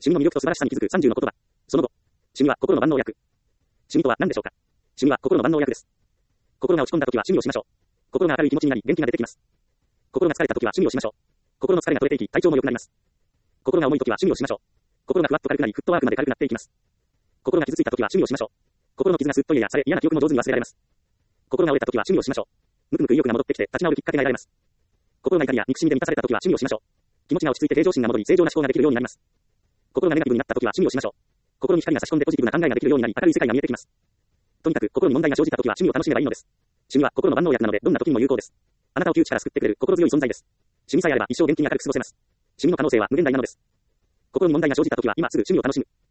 趣味の魅力と素晴らしさに気づく30の言葉。その後。趣味は心の万能薬。趣味とは何でしょうか。趣味は心の万能薬です。心が落ち込んだ時は趣味をしましょう。心が明るい気持ちになり元気が出てきます。心が疲れた時は趣味をしましょう。心の疲れが取れていき体調も良くなります。心が重い時は趣味をしましょう。心がふわっと軽くなりフットワークまで軽くなっていきます。心が傷ついた時は趣味をしましょう。心の傷がすっと癒やされ嫌な記憶も上手に忘れられます。心が折れた時は趣味をしましょう。むくむく意欲が戻ってきて立ち直るきっかけが得られます。心が怒りや憎しみで満たされた時は趣味をしましょう。気持ちが落ち着いて平常心が戻り正常な思考ができるようになります。心がネガティブになった時は趣味をしましょう。心に光が差し込んでポジティブな考えができるようになり明るい世界が見えてきます。とにかく心に問題が生じた時は趣味を楽しめばいいのです。趣味は心の万能薬なのでどんな時にも有効です。あなたを窮地から救ってくれる心強い存在です。趣味さえあれば一生元気に明るく過ごせます。趣味の可能性は無限大なのです。心に問題が生じた時は今すぐ趣味を楽しむ。